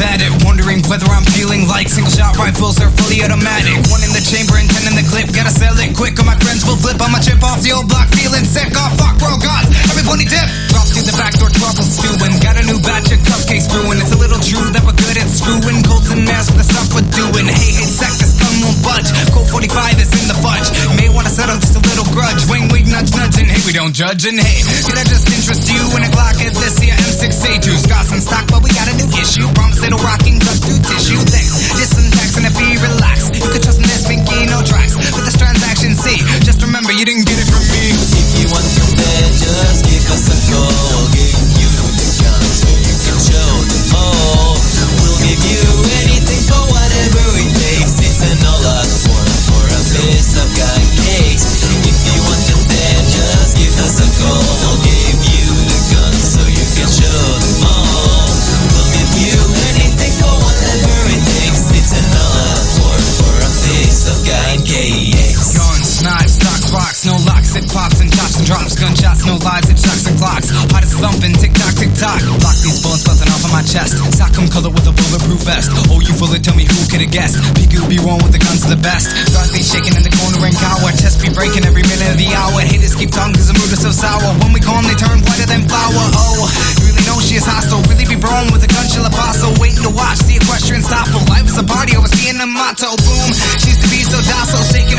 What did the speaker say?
at it, wondering whether I'm feeling like single shot rifles are fully automatic. One in the chamber and 10 in the clip, gotta sell it quick or my friends will flip. I'ma chip off the old block, feeling sick. Oh fuck, world gods, everybody dip. Drop through the back door, trouble stewing. Got a new batch of cupcakes brewing. It's a little true that we're good at screwing codes and masks for the stuff we're doing. Hey, sec, this gun won't budge. Code 45 is in the fudge. May wanna settle just a little grudge. Wing, wing, nudge, nudging. Hey, we don't judge. And hey, can I just interest you in a Glock at this here M6A2? Scots in stock, but we got a new issue. Promise it'll rock and cut through tissue. Thanks, disinfects and if you relax. You can trust in this pinky, no tracks. For this transaction, see, just remember you didn't get it from me. If you want the bed, just give us a call. We'll give you the gun so you can show them all. We'll give you anything for whatever it takes. It's an all-out for a piece of gun cakes. If you want the bed, just give us a call. We'll give you the gun so you can show them all. We'll give you anything for whatever it takes. It's an all-out for a piece of gun cakes. Guns, knives, stocks, rocks, no locks, it pops and chops and drops. Gunshots, no lives, it shocks and clocks. Heart is thumping, tick tock, tick tock. Block these bullets buzzing off of my chest. Sock 'em color with a bulletproof vest. Oh, you full it, tell me who could have guessed. Peekaboo be wrong with the guns are the best. Guns be shaking in the corner and cower. Chest be breaking every minute of the hour. Haters keep talking cause the mood is so sour. When we calm, they turn whiter than flour. Oh, you really know she is hostile. Really be brawling with a gun, she'll apostle. Waiting to watch the equestrian stop. Life is a party, overseeing the motto. Boom, she's to be so docile. Shaking